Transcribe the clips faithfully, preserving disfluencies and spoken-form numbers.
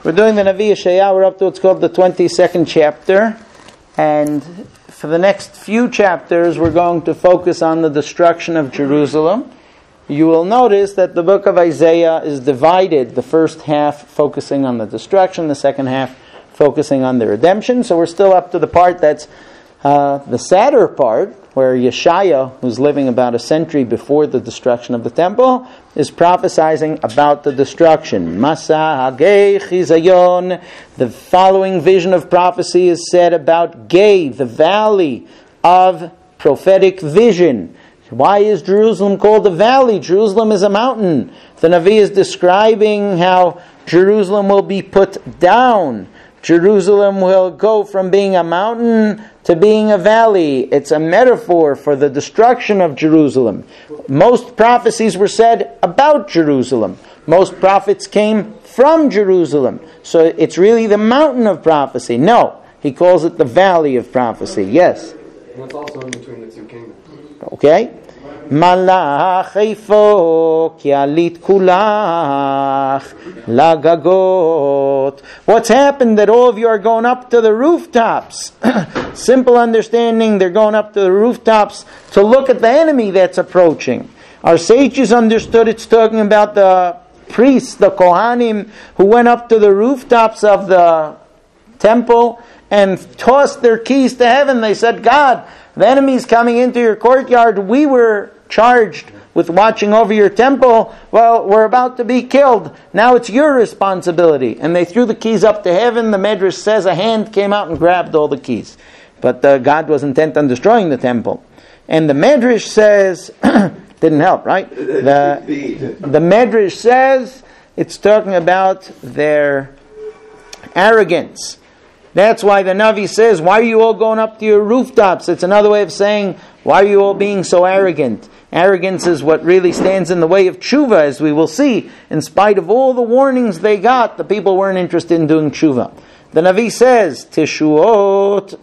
We're doing the Navi Yeshayahu. We're up to what's called the twenty-second chapter. And for the next few chapters, we're going to focus on the destruction of Jerusalem. You will notice that the book of Isaiah is divided, the first half focusing on the destruction, the second half focusing on the redemption. So we're still up to the part that's uh, the sadder part, where Yeshaya, who's living about a century before the destruction of the temple, is prophesizing about the destruction. Masa Hagei Chizayon. The following vision of prophecy is said about Gay, the valley of prophetic vision. Why is Jerusalem called a valley? Jerusalem is a mountain. The Navi is describing how Jerusalem will be put down. Jerusalem will go from being a mountain to being a valley. It's a metaphor for the destruction of Jerusalem. Most prophecies were said about Jerusalem. Most prophets came from Jerusalem. So it's really the mountain of prophecy. No, he calls it the valley of prophecy. Yes? And it's also in between the two kingdoms. Okay. Malach eifo ki alit kulach lagagot. What's happened that all of you are going up to the rooftops? Simple understanding, they're going up to the rooftops to look at the enemy that's approaching. Our sages understood it's talking about the priests, the Kohanim, who went up to the rooftops of the temple and tossed their keys to heaven. They said, God, the enemy's coming into your courtyard. We were charged with watching over your temple. Well, we're about to be killed. Now it's your responsibility. And they threw the keys up to heaven. The Medrash says a hand came out and grabbed all the keys. But uh, God was intent on destroying the temple. And the Medrash says, didn't help, right? The, the Medrash says it's talking about their arrogance. That's why the Navi says, why are you all going up to your rooftops? It's another way of saying, why are you all being so arrogant? Arrogance is what really stands in the way of tshuva, as we will see. In spite of all the warnings they got, the people weren't interested in doing tshuva. The Navi says, Teshuot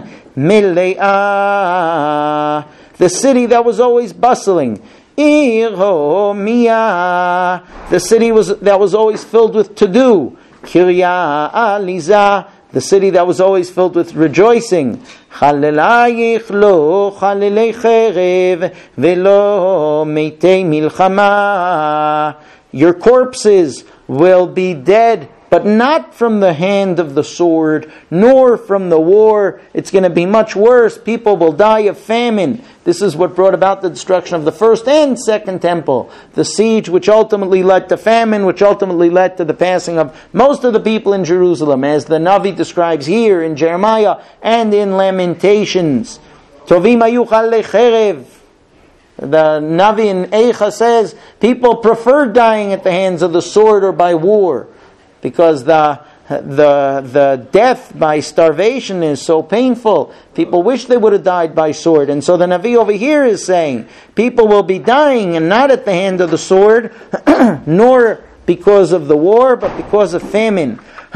Mile'ah, the city that was always bustling. Irho Miyah, the city was that was always filled with to-do. Kirya Aliza, the city that was always filled with rejoicing. Chalelayich lo chalelei cherev velo meitei milchama. Your corpses will be dead, but not from the hand of the sword, nor from the war. It's going to be much worse. People will die of famine. This is what brought about the destruction of the first and second temple. The siege which ultimately led to famine, which ultimately led to the passing of most of the people in Jerusalem, as the Navi describes here in Jeremiah and in Lamentations. Tovim hayu chalei cherev. The Navi in Eicha says, people prefer dying at the hands of the sword or by war, because the the the death by starvation is so painful. People wish they would have died by sword. And so the Navi over here is saying, people will be dying, and not at the hand of the sword, nor because of the war, but because of famine.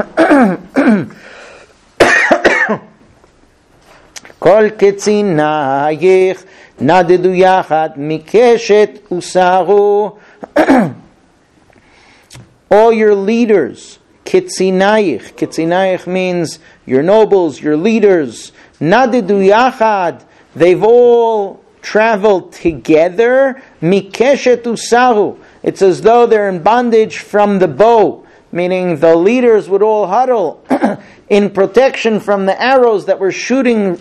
Kol ketzinayich nadedu yachad mikeshet usaru. All your leaders, kitzinayich. Kitzinayich means your nobles, your leaders. Nadedu yachad. They've all traveled together. Mikeshet usaru. It's as though they're in bondage from the bow. Meaning the leaders would all huddle in protection from the arrows that were shooting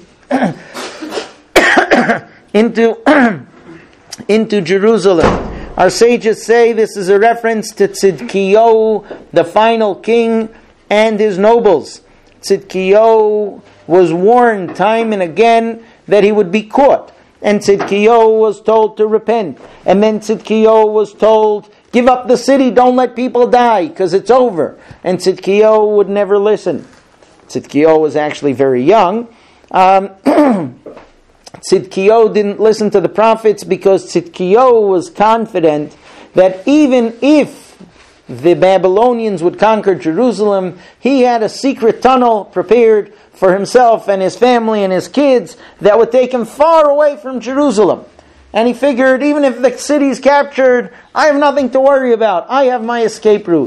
into, into Jerusalem. Our sages say this is a reference to Tzidkiyahu, the final king, and his nobles. Tzidkiyahu was warned time and again that he would be caught. And Tzidkiyahu was told to repent. And then Tzidkiyahu was told, give up the city, don't let people die, because it's over. And Tzidkiyahu would never listen. Tzidkiyahu was actually very young. Um, Tzidkiyahu didn't listen to the prophets because Tzidkiyahu was confident that even if the Babylonians would conquer Jerusalem, he had a secret tunnel prepared for himself and his family and his kids that would take him far away from Jerusalem. And he figured, even if the city is captured, I have nothing to worry about. I have my escape route.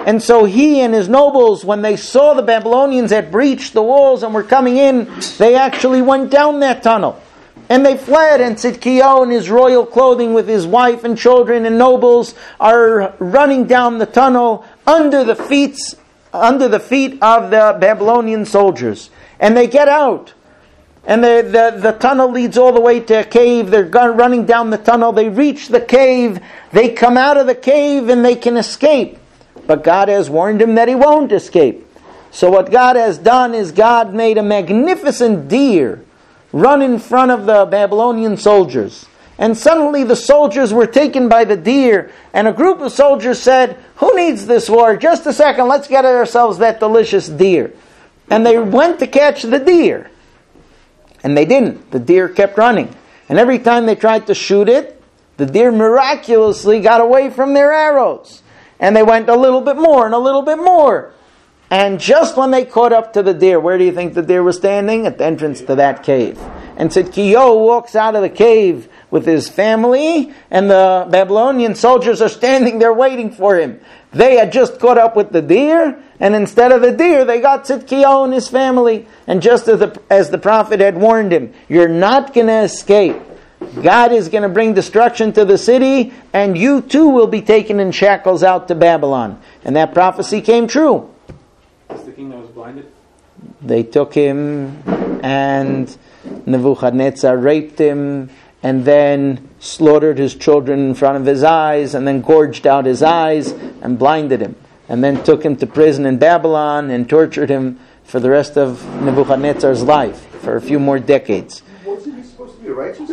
And so he and his nobles, when they saw the Babylonians had breached the walls and were coming in, they actually went down that tunnel. And they fled, and Tzidkiyahu in his royal clothing with his wife and children and nobles are running down the tunnel under the feet, under the feet of the Babylonian soldiers. And they get out. And the, the, the tunnel leads all the way to a cave. They're running down the tunnel. They reach the cave. They come out of the cave and they can escape. But God has warned him that he won't escape. So what God has done is God made a magnificent deer run in front of the Babylonian soldiers. And suddenly the soldiers were taken by the deer, and a group of soldiers said, "Who needs this war? Just a second, let's get ourselves that delicious deer." And they went to catch the deer. And they didn't. The deer kept running. And every time they tried to shoot it, the deer miraculously got away from their arrows. And they went a little bit more and a little bit more. And just when they caught up to the deer, where do you think the deer was standing? At the entrance to that cave. And Tzidkiyahu walks out of the cave with his family, and the Babylonian soldiers are standing there waiting for him. They had just caught up with the deer, and instead of the deer, they got Tzidkiyahu and his family. And just as the, as the prophet had warned him, you're not going to escape. God is going to bring destruction to the city, and you too will be taken in shackles out to Babylon. And that prophecy came true. Is the king that was blinded? They took him, and Nebuchadnezzar raped him, and then slaughtered his children in front of his eyes, and then gorged out his eyes and blinded him, and then took him to prison in Babylon and tortured him for the rest of Nebuchadnezzar's life for a few more decades. Wasn't he supposed to be righteous?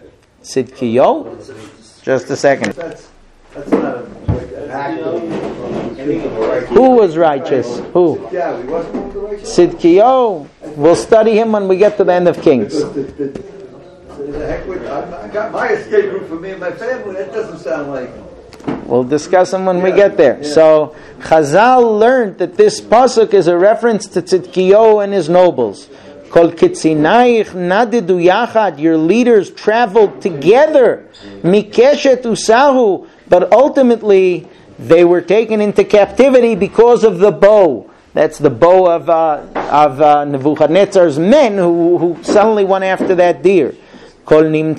Tzidkiyahu? Just a second. That's, that's not a, an act of, of righteous. Who was righteous? Who? Yeah, he wasn't one of the righteous. Tzidkiyahu. We'll study him when we get to the end of Kings. The, the, the, the heck with, I, I got my escape route for me and my family. That doesn't sound like. We'll discuss them when we get there. Yeah. So Chazal learned that this pasuk is a reference to Tzidkiyahu and his nobles. Kol kitzinaich nadidu yachad. Your leaders traveled together. Mikeshet usahu. But ultimately, they were taken into captivity because of the bow. That's the bow of uh, of uh, Nebuchadnezzar's men who, who suddenly went after that deer. Anyone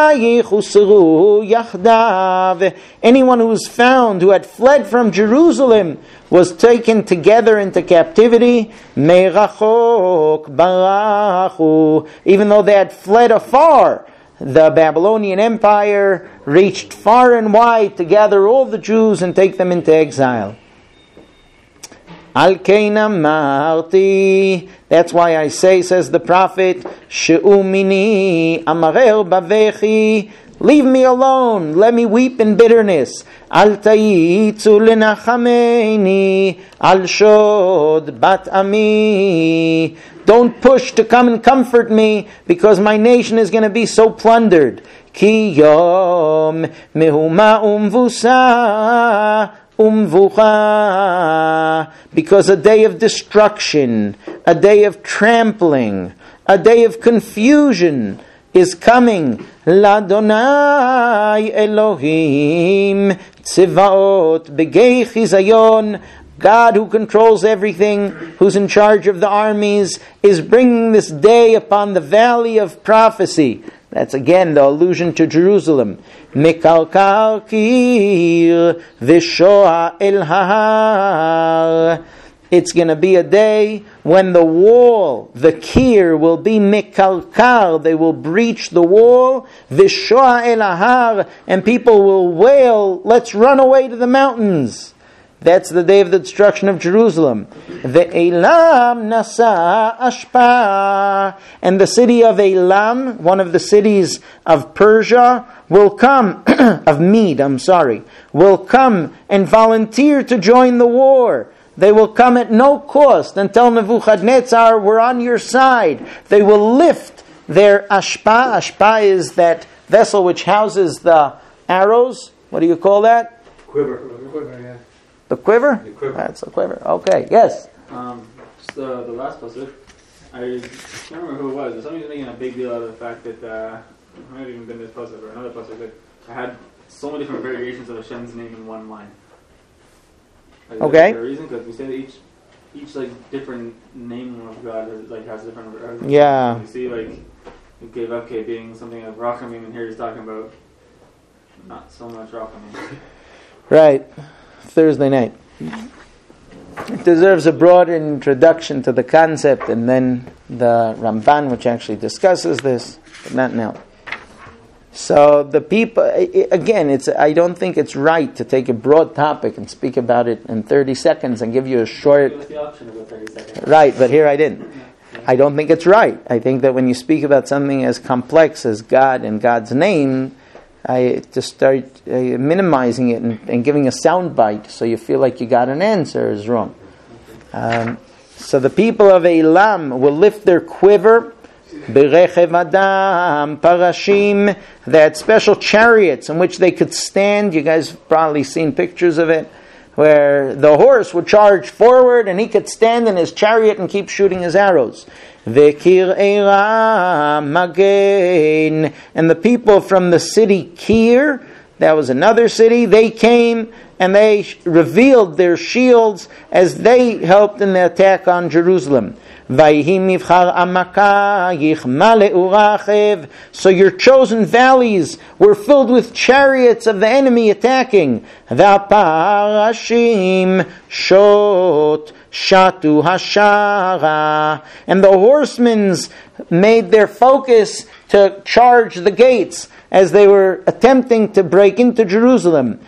who was found who had fled from Jerusalem was taken together into captivity. Even though they had fled afar, the Babylonian Empire reached far and wide to gather all the Jews and take them into exile. Al-Kaina Marti. That's why I say, says the prophet, She'umini amarer bavechi. Leave me alone. Let me weep in bitterness. Al tayitzu lenachameni. Al shod bat ami. Don't push to come and comfort me, because my nation is going to be so plundered. Ki yom mehuma umvusa. Umvucha, because a day of destruction, a day of trampling, a day of confusion is coming. L'Adonai Elohim tzivaot begei chizayon. God, who controls everything, who's in charge of the armies, is bringing this day upon the valley of prophecy. That's again the allusion to Jerusalem. Mikalkal kir v'shoa el hahar. It's going to be a day when the wall, the kir, will be mikalkal. They will breach the wall. V'shoa el hahar, and people will wail, "Let's run away to the mountains." That's the day of the destruction of Jerusalem. Ve'elam nasa ashpa. And the city of Elam, one of the cities of Persia, will come, of Med, I'm sorry, will come and volunteer to join the war. They will come at no cost and tell Nebuchadnezzar, "We're on your side." They will lift their ashpa. Ashpa is that vessel which houses the arrows. What do you call that? Quiver. Quiver, yeah. The quiver? The quiver. That's the quiver. Okay, yes. Um, just uh, the last pasuk. I can't remember who it was. But somebody's making a big deal out of the fact that uh, it might have even been this pasuk or another pasuk that I had so many different variations of Hashem's name in one line. Like, Okay. Is there a reason? Because we say that each, each like different name of God is, like has different. Uh, Yeah. You see, like you gave up K being something of Rachamim, and here he's talking about not so much Rachamim. Right. Thursday night. It deserves a broad introduction to the concept, and then the Ramban, which actually discusses this, but not now. So the people, again, it's I don't think it's right to take a broad topic and speak about it in thirty seconds and give you a short... Give us the option of the thirty seconds. Right, but here I didn't. I don't think it's right. I think that when you speak about something as complex as God and God's name, I to start uh, minimizing it and, and giving a sound bite so you feel like you got an answer is wrong. Um, so the people of Elam will lift their quiver. Berechev Adam, Parashim. They had special chariots in which they could stand. You guys have probably seen pictures of it, where the horse would charge forward and he could stand in his chariot and keep shooting his arrows. Vekir Eira Magain. And the people from the city Kir, that was another city, they came and they revealed their shields as they helped in the attack on Jerusalem. So your chosen valleys were filled with chariots of the enemy attacking. V'parashim shot shatu hashara. And the horsemen made their focus to charge the gates as they were attempting to break into Jerusalem.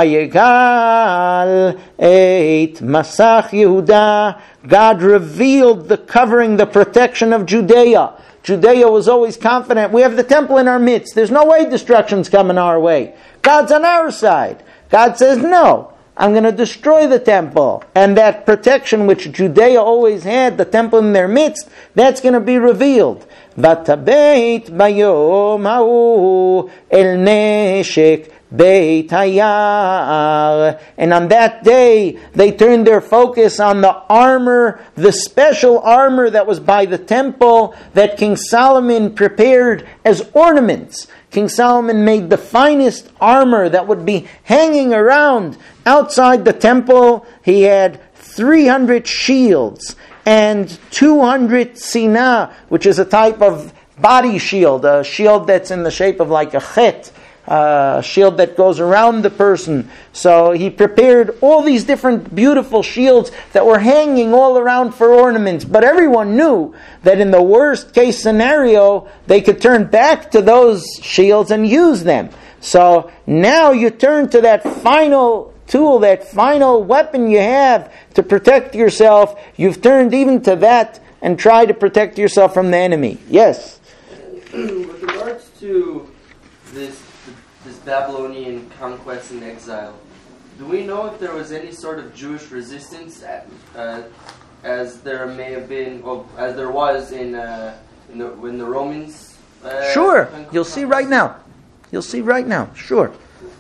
Vayegal eit masach Yehuda. God revealed the covering, the protection of Judea. Judea was always confident. We have the temple in our midst. There's no way destruction's coming our way. God's on our side. God says, no, I'm going to destroy the temple. And that protection which Judea always had, the temple in their midst, that's going to be revealed. Vatabeit bayom ha'u el neshek Beit Hayar. And on that day, they turned their focus on the armor, the special armor that was by the temple that King Solomon prepared as ornaments. King Solomon made the finest armor that would be hanging around outside the temple. He had three hundred shields and two hundred sinah, which is a type of body shield, a shield that's in the shape of like a chet, a shield that goes around the person. So he prepared all these different beautiful shields that were hanging all around for ornaments. But everyone knew that in the worst case scenario, they could turn back to those shields and use them. So now you turn to that final tool, that final weapon you have to protect yourself. You've turned even to that and try to protect yourself from the enemy. Yes? With regards to this this Babylonian conquest and exile, do we know if there was any sort of Jewish resistance at, uh, as there may have been, well, as there was in, uh, in the, when the Romans... Uh, Sure. You'll see right now. You'll see right now. Sure.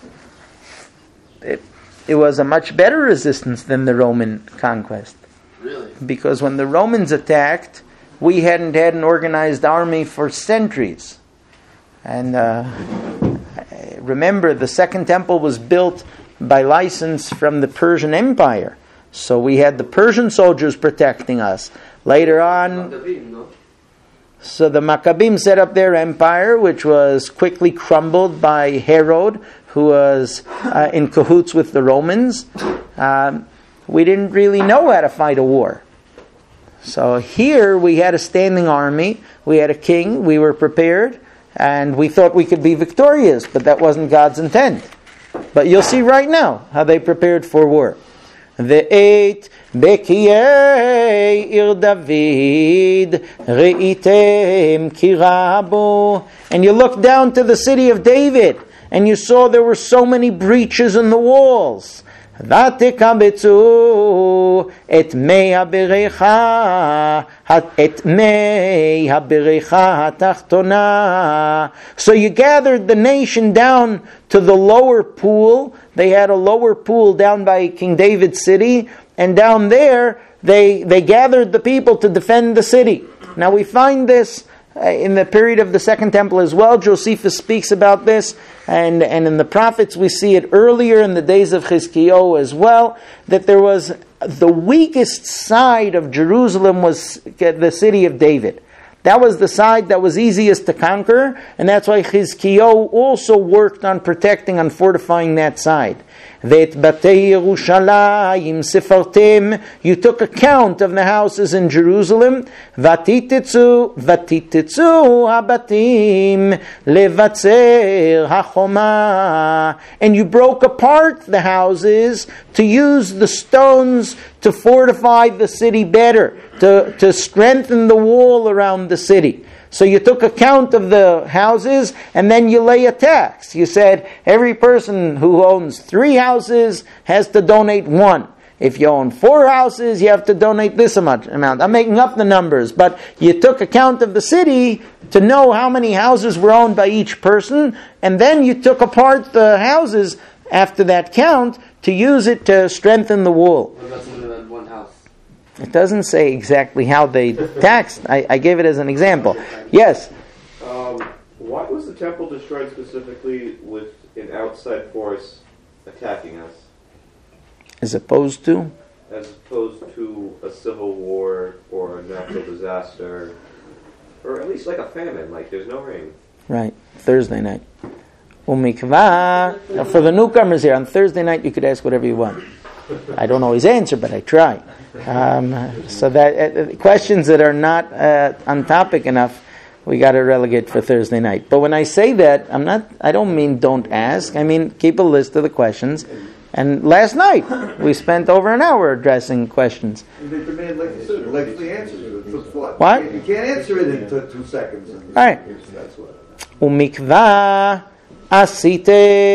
It, it was a much better resistance than the Roman conquest. Really? Because when the Romans attacked, we hadn't had an organized army for centuries. And uh, remember, the Second Temple was built by license from the Persian Empire. So we had the Persian soldiers protecting us. Later on, so the Maccabim set up their empire, which was quickly crumbled by Herod, who was uh, in cahoots with the Romans. Um, we didn't really know how to fight a war. So here we had a standing army, we had a king, we were prepared, and we thought we could be victorious, but that wasn't God's intent. But you'll see right now how they prepared for war. Ve'et bekiyei ir David reitem kirabo. And you look down to the city of David, and you saw there were so many breaches in the walls. ותקבצו את מי הבריכה, את מי הבריכה התחתונה. So you gathered the nation down to the lower pool. They had a lower pool down by King David's city, and down there they they gathered the people to defend the city. Now we find this in the period of the Second Temple as well. Josephus speaks about this, and, and in the prophets we see it earlier in the days of Chizkiyahu as well, that there was the weakest side of Jerusalem was the city of David. That was the side that was easiest to conquer, and that's why Chizkiyahu also worked on protecting, on fortifying that side. V'et batei Yerushalayim sefartem, you took account of the houses in Jerusalem. Vatitetzu, vatitetzu habatim levatzer hachoma, and you broke apart the houses to use the stones to fortify the city better, to, to strengthen the wall around the city. So you took account of the houses, and then you lay a tax. You said, every person who owns three houses has to donate one. If you own four houses, you have to donate this much amount. I'm making up the numbers, but you took account of the city to know how many houses were owned by each person, and then you took apart the houses after that count to use it to strengthen the wall. What about someone who had one house? It doesn't say exactly how they taxed. I, I gave it as an example. Yes? Um, why was the temple destroyed specifically with an outside force attacking us, As opposed to? as opposed to a civil war or a natural disaster, or at least like a famine, like there's no rain? Right. Thursday night. Umikva. Now for the newcomers here, on Thursday night you could ask whatever you want. I don't always answer, but I try. Um, so that uh, questions that are not uh, on topic enough, we got to relegate for Thursday night. But when I say that, I'm not. I don't mean don't ask. I mean keep a list of the questions. And last night we spent over an hour addressing questions. They demand like like the answers. It took what? What? You can't answer it in two, two seconds. All right. That's what. Umikva asitem.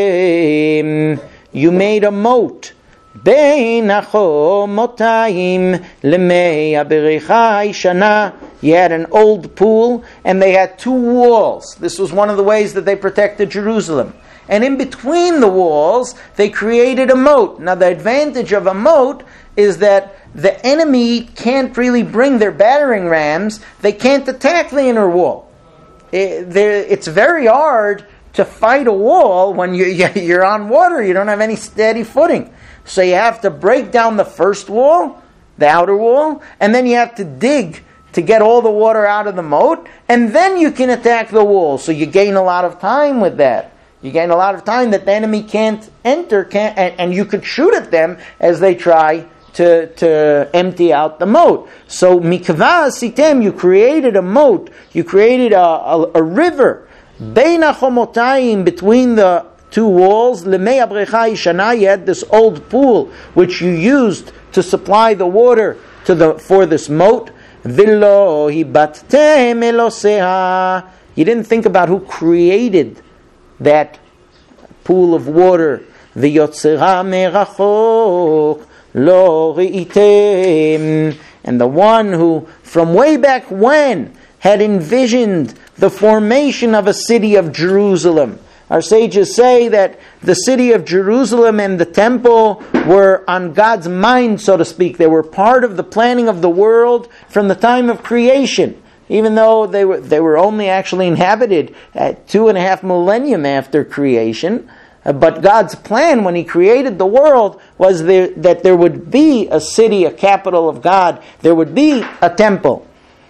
You made a moat. Bein achomotayim lemei abericha ishana. You had an old pool, and they had two walls. This was one of the ways that they protected Jerusalem. And in between the walls, they created a moat. Now, the advantage of a moat is that the enemy can't really bring their battering rams. They can't attack the inner wall. It, it's very hard to fight a wall when you're, you're on water. You don't have any steady footing. So you have to break down the first wall, the outer wall, and then you have to dig to get all the water out of the moat, and then you can attack the wall. So you gain a lot of time with that. You gain a lot of time that the enemy can't enter, can't, and, and you could shoot at them as they try to, to empty out the moat. So mikvah asitem, you created a moat, you created a, a, a river, bein achomotayim, between the two walls, lemei abrecha ishana, you had this old pool which you used to supply the water to the for this moat. Vilo hibattem eloseha, you didn't think about who created that pool of water. V'yotzera merachok lo reitem, and the one who from way back when had envisioned the formation of a city of Jerusalem. Our sages say that the city of Jerusalem and the temple were on God's mind, so to speak. They were part of the planning of the world from the time of creation, even though they were they were only actually inhabited at two and a half millennium after creation. Uh, but God's plan when He created the world was there, that there would be a city, a capital of God. There would be a temple.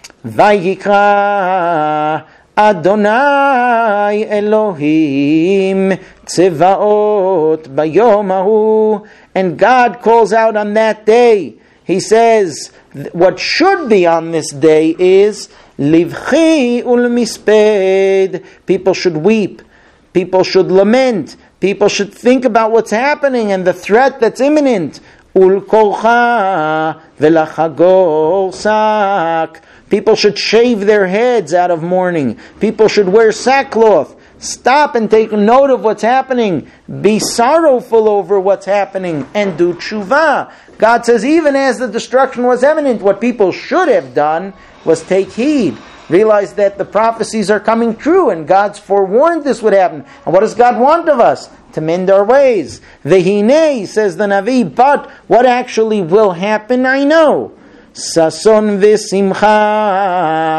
Vayikra Adonai Elohim Tzevaot Bayom Ahu, and God calls out on that day. He says, what should be on this day is Livchi Ulmisped. People should weep. People should lament. People should think about what's happening and the threat that's imminent. Ulkolcha Velachagor Sak. People should shave their heads out of mourning. People should wear sackcloth. Stop and take note of what's happening. Be sorrowful over what's happening and do tshuva. God says even as the destruction was imminent, what people should have done was take heed. Realize that the prophecies are coming true and God's forewarned this would happen. And what does God want of us? To mend our ways. Vehine, says the Navi, but what actually will happen, I know. Sason v'simcha,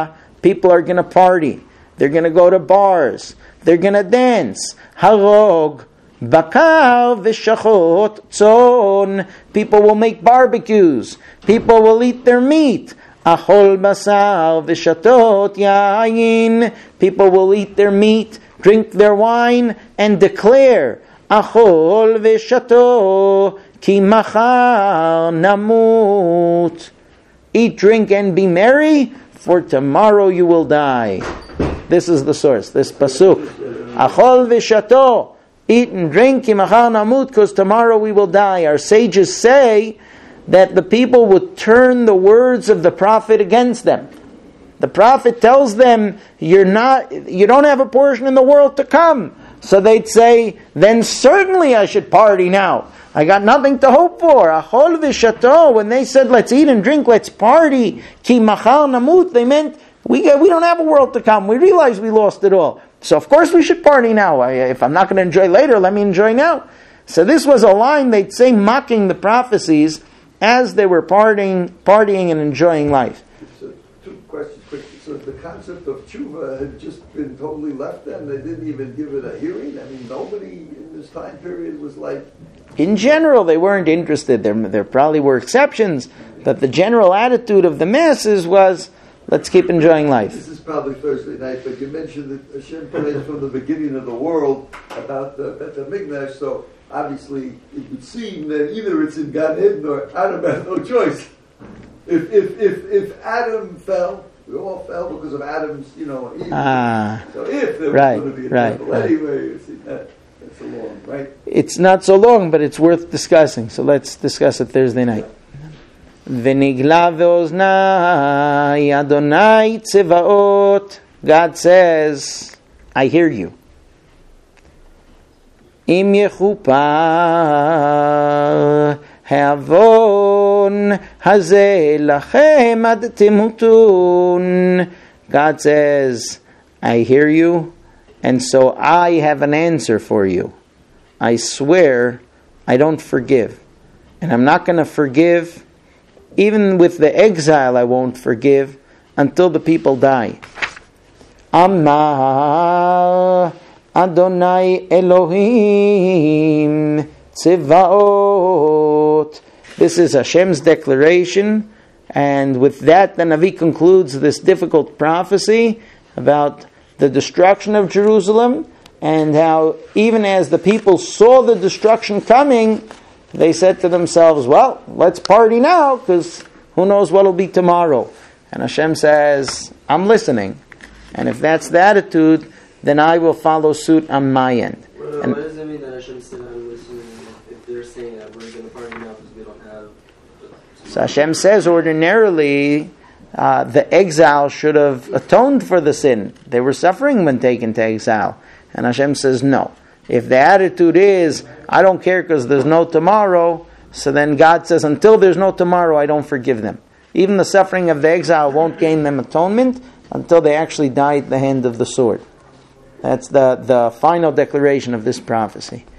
People are going to party. They're going to go to bars. They're going to dance. Harog, bakar v'shachot tzon. People will make barbecues. People will eat their meat. Achol basar v'shatot yayin. People will eat their meat, drink their wine, and declare, Achol v'shato ki machar namut. Eat, drink, and be merry, for tomorrow you will die. This is the source, this pasuk. Achol v'shato. Eat and drink, ki machar namut, because tomorrow we will die. Our sages say that the people would turn the words of the prophet against them. The prophet tells them, you're not, you don't have a portion in the world to come. So they'd say, then certainly I should party now. I got nothing to hope for. Achol v'shato. When they said, let's eat and drink, let's party, ki machar namut, they meant, we get, we don't have a world to come. We realize we lost it all. So of course we should party now. I, if I'm not going to enjoy later, let me enjoy now. So this was a line they'd say mocking the prophecies as they were partying, partying and enjoying life. So, two questions quickly. So the concept of tshuva had just been totally left then? They didn't even give it a hearing? I mean, nobody in this time period was like... In general, they weren't interested. There, there probably were exceptions, but the general attitude of the masses was, let's keep enjoying life. This is probably Thursday night, but you mentioned that Hashem prayed from the beginning of the world about the Bet HaMikdash, so obviously it would seem that either it's in Gan Eden or Adam has no choice. If if if if Adam fell, we all fell because of Adam's, you know, evil. Ah, so if there was right, going to be a right, temple right. anyway, you see, that, that's a long, right? It's not so long, but it's worth discussing. So let's discuss it Thursday night. V'nigla ve'oznai Adonai tzevaot. God says, I hear you. Im yechupar ha'avon hazeh lachem ad timutun. God says, I hear you, and so I have an answer for you. I swear I don't forgive. And I'm not going to forgive, even with the exile I won't forgive, until the people die. Amar Adonai Elohim Tzevaot. This is Hashem's declaration, and with that the Navi concludes this difficult prophecy about the destruction of Jerusalem, and how even as the people saw the destruction coming, they said to themselves, well, let's party now, because who knows what will be tomorrow. And Hashem says, I'm listening. And if that's the attitude, then I will follow suit on my end. Well, and what does it mean that Hashem said I'm listening if they're saying that we're going to party now because we don't have... So Hashem says ordinarily uh, the exile should have atoned for the sin. They were suffering when taken to exile. And Hashem says no. If the attitude is, I don't care because there's no tomorrow, so then God says, until there's no tomorrow, I don't forgive them. Even the suffering of the exile won't gain them atonement until they actually die at the hand of the sword. That's the, the final declaration of this prophecy.